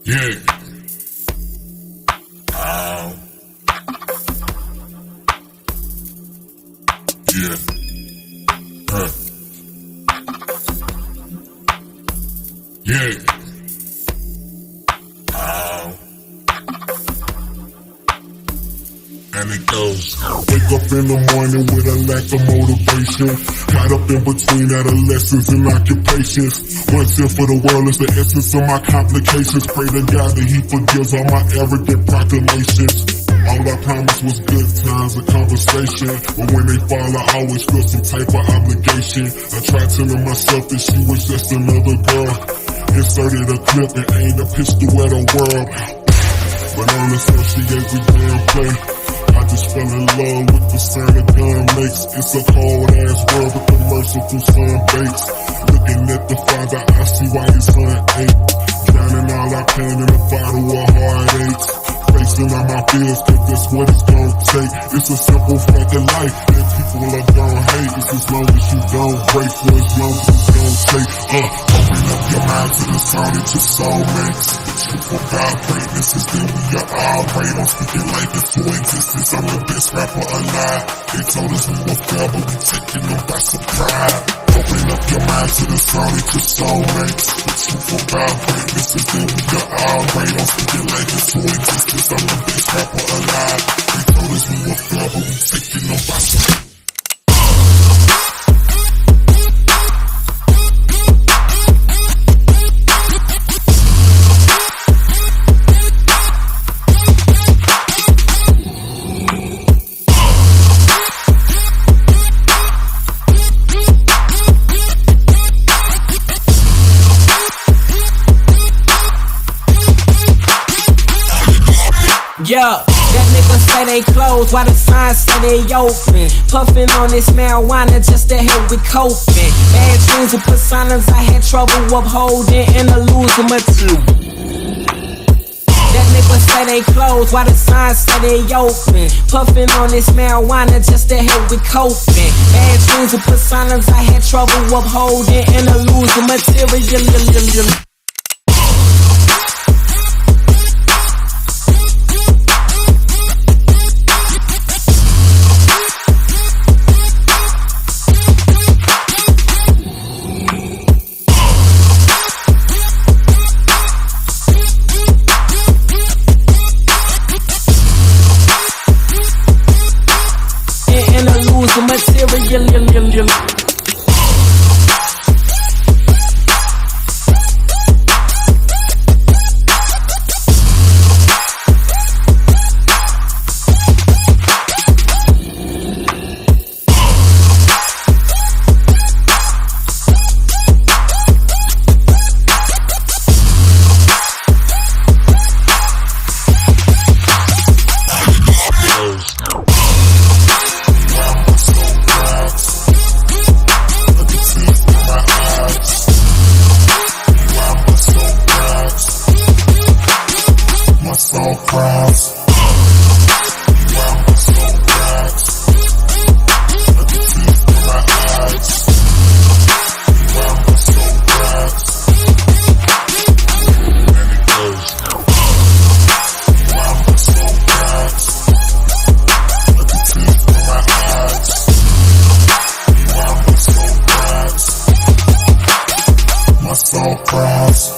Yeah. Ow. Yeah. Yeah. Ow. And it goes. Wake up in the morning with a lack of motivation. Caught up in between adolescence and occupations. One sin for the world is the essence of my complications. Pray to God that He forgives all my arrogant proclamations. All I promised was good times and conversation, but when they fall I always feel some type of obligation. I tried telling myself that she was just another girl. Inserted a clip and aimed a pistol at her world, but on the stuff she gave me damn play. I just fell in love with the sound a gun makes. It's a cold ass world with the merciful sun bakes. Looking at the father, I see why his son ate. Drowning all our pain in a bottle of heartaches. Facing all my fears, cause that's what it's gonna take. It's a simple fact of life that people are gonna hate. It's as long as you don't break for as long as it's gonna take. Open up your mind to the sound that your soul makes. Truth for God, greatness is that we are all great. I'm speaking like this for existence. I'm the best rapper alive. They told us we were fair, but we taking them by surprise. Open up your mind to the sound that your soul makes. Truth for God, greatness is that we are all great. I'm speaking like this for existence. I'm the best rapper alive. They told us we were fair, but we taking them by surprise. Yeah, that nigga say they closed while the signs say they open. Puffin' on this marijuana just to help with coping. Bad dreams and personas I had trouble upholding and a losing material. That nigga say they closed while the signs say they open. Puffin' on this marijuana just to help with coping. Bad dreams and personas I had trouble upholding and a losing material. Material. Soul cries. My soul cries.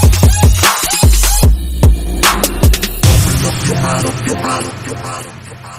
Your mind.